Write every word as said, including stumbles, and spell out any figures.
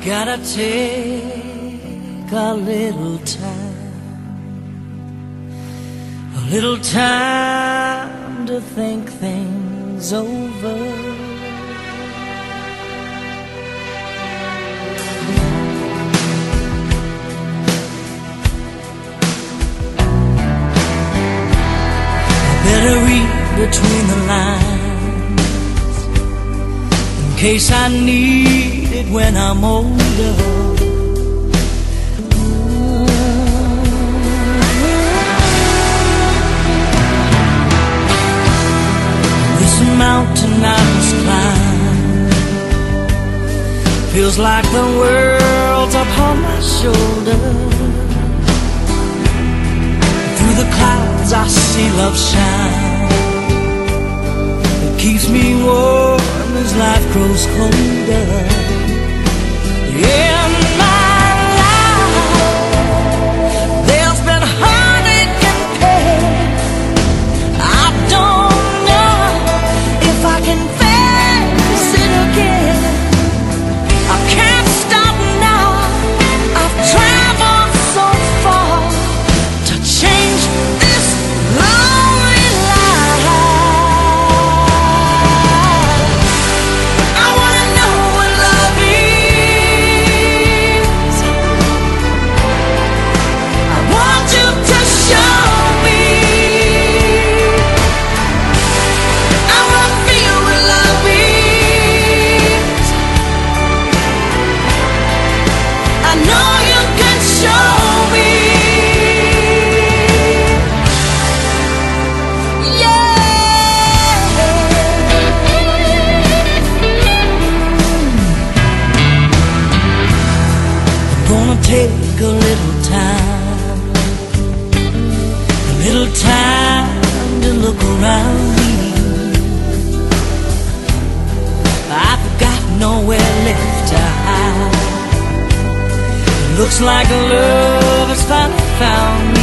Gotta take a little time, a little time to think things over. I better read between the lines in case I need it when I'm older. This mountain I must climb feels like the world's upon my shoulder. Through the clouds I see love shine. It keeps me warm as life grows colder. In my life, there's been heartache and pain. I don't know if I can face it again. I can't stop now. I've traveled so far to change this lonely life. I wanna know what love is. I want you to show me. I wanna feel what love is. I know you can show me. Yeah. I'm gonna take a little time, a little time to look around me. I've got nowhere left to hide. It looks like love has finally found me.